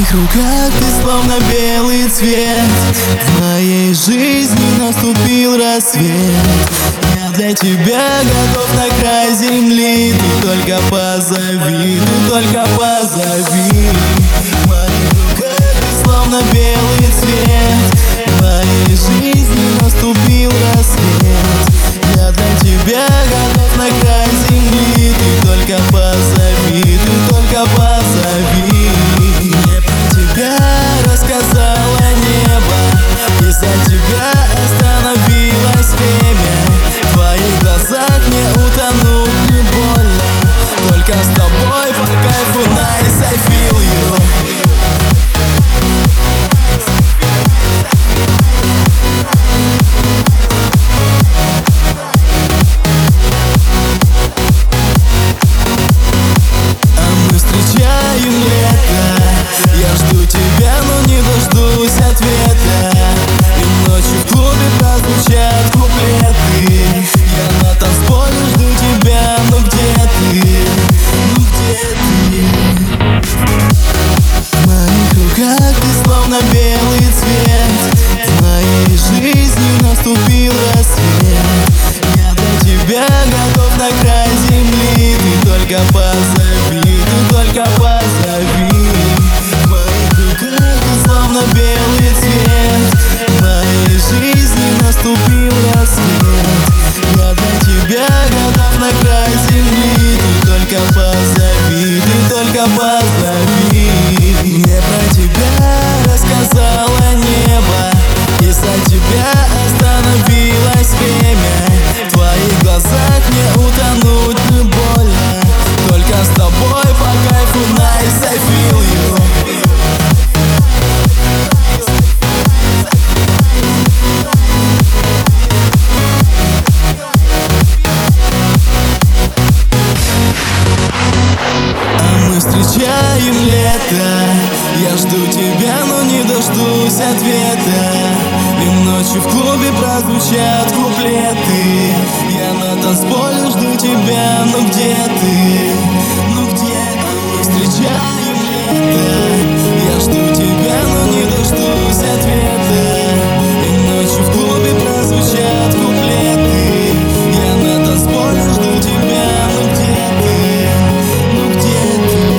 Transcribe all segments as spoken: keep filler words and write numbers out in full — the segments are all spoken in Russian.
моих руках ты словно белый цвет. В моей жизни наступил рассвет. Я для тебя готов на край земли. Ты только позови, ты только позови. В моих руках ты словно белый цвет. В моей жизни наступил рассвет. Я для тебя готов на край земли. Ты только позови, ты только позови. Мне про тебя рассказало небо, и за тебя остановилось время. В твоих глазах мне утонуть не больно. Только с тобой по кайфу, nice, I feel you. Я жду тебя, но не дождусь ответа. И ночью в клубе прозвучат куплеты. Я на танцполе жду тебя, но где ты? Ну где ты? В моих руках ты словно белый цвет. В моей жизни наступил рассвет. Я для тебя готов на край земли. Ты только позови, ты только позови. Словно белый цвет. В моей жизни наступил рассвет. Я для тебя готов на край земли. Ты только позови, ты только позови. Мне про тебя рассказало небо, и за тебя остановилось время. В твоих глазах мне утонуть не больно. Только с тобой по кайфу, nice, I feel you. Встречаем лето. Я жду тебя, но не дождусь ответа. И ночью в клубе прозвучат куплеты. Я на танцполе жду тебя, но где ты? Ну где ты? Мы встречаем лето. Я жду тебя, но не дождусь ответа. И ночью в клубе прозвучат куплеты. Я на танцполе жду тебя, но где ты? Ну где ты?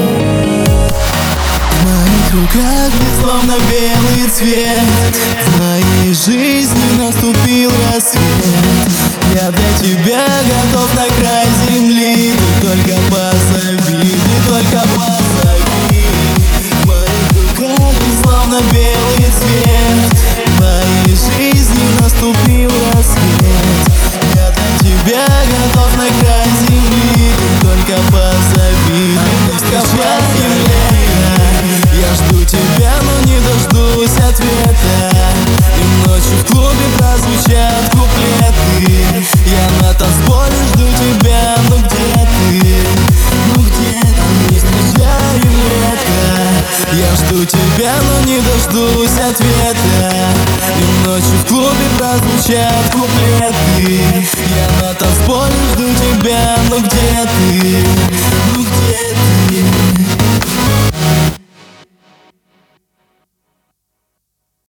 В руках ты словно белый цвет. В моей жизни наступил рассвет. Я для тебя готов на край земли. Ты только позови, ты только позови. В моих руках ты словно белый цвет. В моей жизни наступил рассвет. Я для тебя готов на край земли. Ты только позови, ты только позови. Я жду тебя, но не дождусь ответа. И ночью в клубе прозвучат куплеты. Я на танцполе жду тебя, но где ты? Ну где ты? Не встречаем лето. Я жду тебя, но не дождусь ответа. И ночью в клубе прозвучат куплеты. Я на танцполе жду тебя, но где ты?